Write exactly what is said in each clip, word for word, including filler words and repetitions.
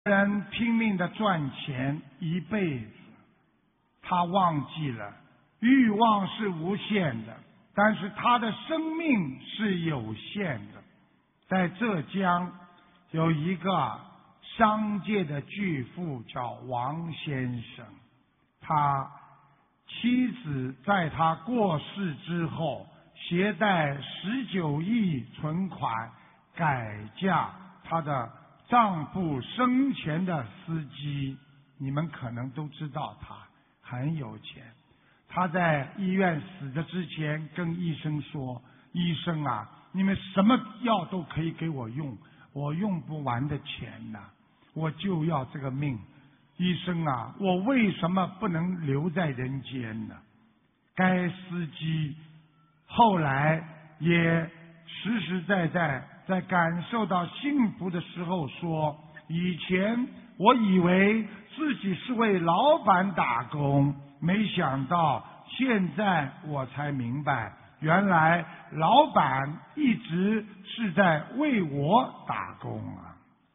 人拼命的赚钱一辈子，他忘记了欲望是无限的，但是他的生命是有限的。在浙江有一个商界的巨富叫王先生，他妻子在他过世之后携带十九亿存款改嫁他的丈夫生前的司机，你们可能都知道他很有钱。他在医院死的之前跟医生说，医生啊，你们什么药都可以给我用，我用不完的钱呐、啊，我就要这个命。医生啊，我为什么不能留在人间呢？该司机后来也实实在在在感受到幸福的时候说，以前我以为自己是为老板打工，没想到现在我才明白，原来老板一直是在为我打工啊。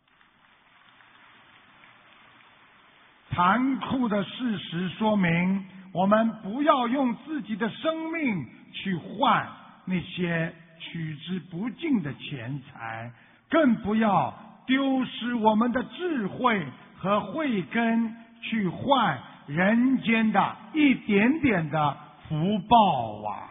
残酷的事实说明，我们不要用自己的生命去换那些取之不尽的钱财，更不要丢失我们的智慧和慧根去换人间的一点点的福报啊！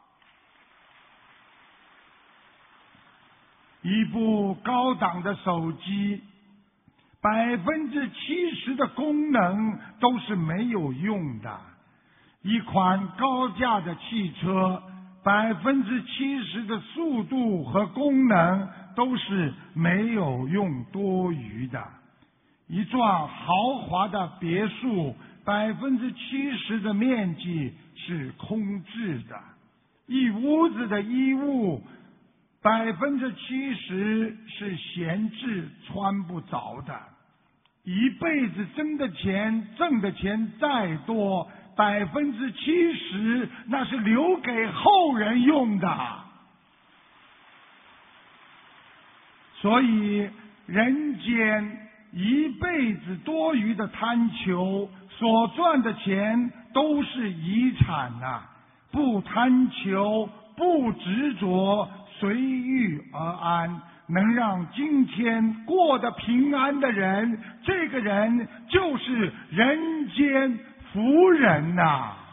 一部高档的手机，百分之七十的功能都是没有用的；一款高价的汽车，百分之七十的速度和功能都是没有用多余的；一幢豪华的别墅，百分之七十的面积是空置的；一屋子的衣物，百分之七十是闲置穿不着的。一辈子挣的钱，挣的钱再多，百分之七十那是留给后人用的。所以人间一辈子多余的贪求，所赚的钱都是遗产啊！不贪求，不执着，随遇而安，能让今天过得平安的人，这个人就是人间福人呐、啊！